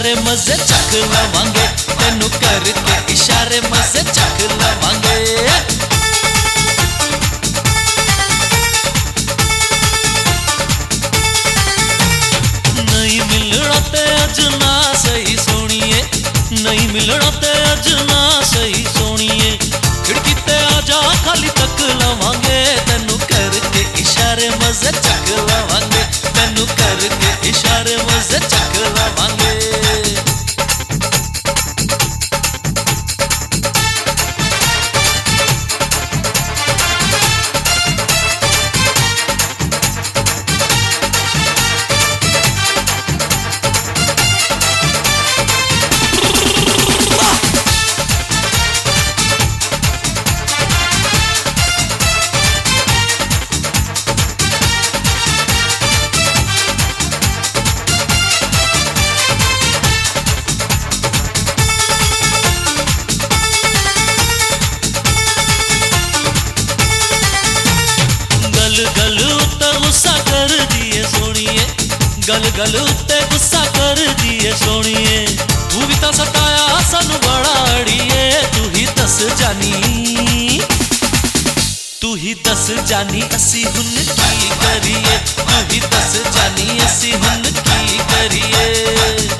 इशारे मजे चख लवांगे, तेनू करके इशारे मजे चख लवांगे। नहीं मिलना ते अज ना सही सोनिए, नहीं मिलना ते अज ना सही सोनिए, खिड़की ते आजा खाली तक लवांगे, तेनू करके इशारे मजे चख लवांगे, तेनू करके इशारे मजे चख लवांगे। गल उत्ते गुस्सा कर दिए सोनिए, गल गल उत्ते गुस्सा कर दिए सोनिए, तू भी तो सताया सानू बड़ा अड़िए, तू ही दस जानी, तू ही दस जानी असी हुन की करिए, तू ही दस जानी असी हुन की करिए।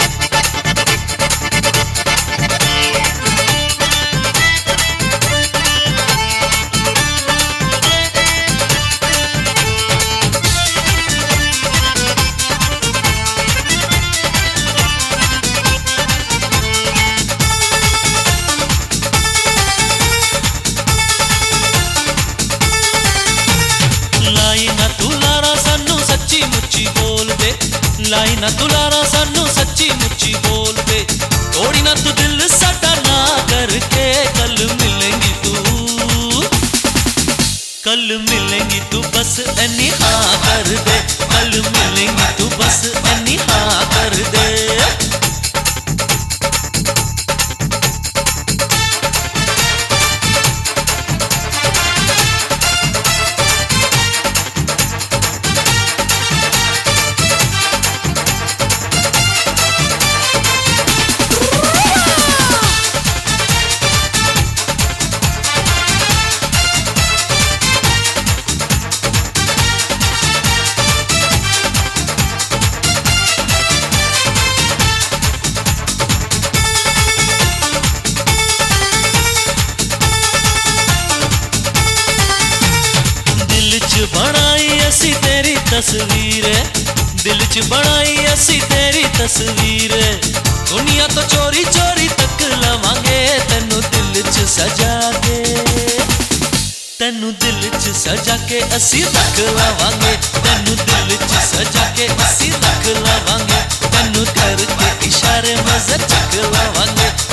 लाई ना तुलारा सानू सच्ची मुच्ची बोल दे, तोड़ी ना तू दिल साडा ना करके, कल मिलेंगी तू, कल मिलेंगी तू बस एनी हाँ कर दे, कल मिलेंगी तू बस एनी हाँ कर दे। बनाई असी तेरी तस्वीर, दिल च बनाई असी तेरी तस्वीर, दुनिया तो चोरी चोरी तक लवांगे, तेनू दिल च सजा के, तेनू दिल च सजा के असी रख लवांगे, तेनू दिल च सजा के असी रख लवांगे, तेनू करके इशारे मजे चख लवांगे।